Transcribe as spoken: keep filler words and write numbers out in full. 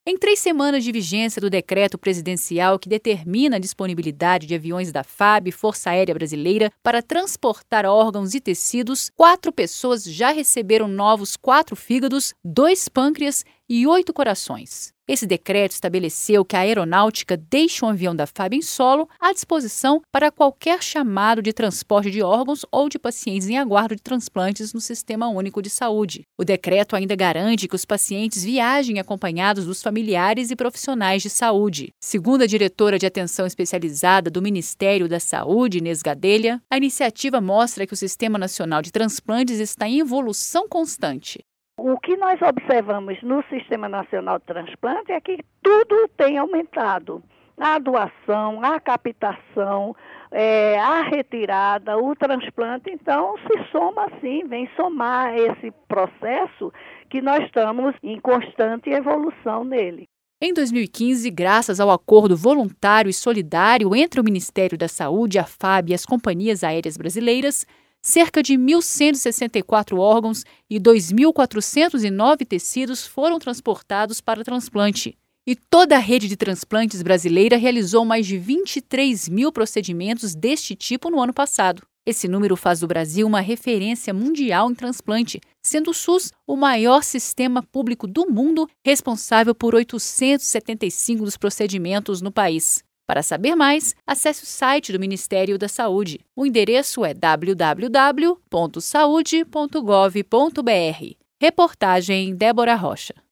Em três semanas de vigência do decreto presidencial que determina a disponibilidade de aviões da F A B, Força Aérea Brasileira, para transportar órgãos e tecidos, quatro pessoas já receberam novos quatro fígados, dois pâncreas e oito corações. Esse decreto estabeleceu que a aeronáutica deixe um avião da F A B em solo à disposição para qualquer chamado de transporte de órgãos ou de pacientes em aguardo de transplantes no Sistema Único de Saúde. O decreto ainda garante que os pacientes viajem acompanhados dos familiares e profissionais de saúde. Segundo a diretora de Atenção Especializada do Ministério da Saúde, Inês Gadelha, a iniciativa mostra que o Sistema Nacional de Transplantes está em evolução constante. O que nós observamos no Sistema Nacional de Transplante é que tudo tem aumentado. A doação, a captação, é, a retirada, o transplante, então se soma assim, vem somar esse processo que nós estamos em constante evolução nele. Em dois mil e quinze, graças ao acordo voluntário e solidário entre o Ministério da Saúde, a F A B e as companhias aéreas brasileiras, cerca de mil cento e sessenta e quatro órgãos e dois mil quatrocentos e nove tecidos foram transportados para transplante. E toda a rede de transplantes brasileira realizou mais de vinte e três mil procedimentos deste tipo no ano passado. Esse número faz do Brasil uma referência mundial em transplante, sendo o SUS o maior sistema público do mundo, responsável por oitocentos e setenta e cinco dos procedimentos no país. Para saber mais, acesse o site do Ministério da Saúde. O endereço é w w w ponto saude ponto gov ponto b r. Reportagem Débora Rocha.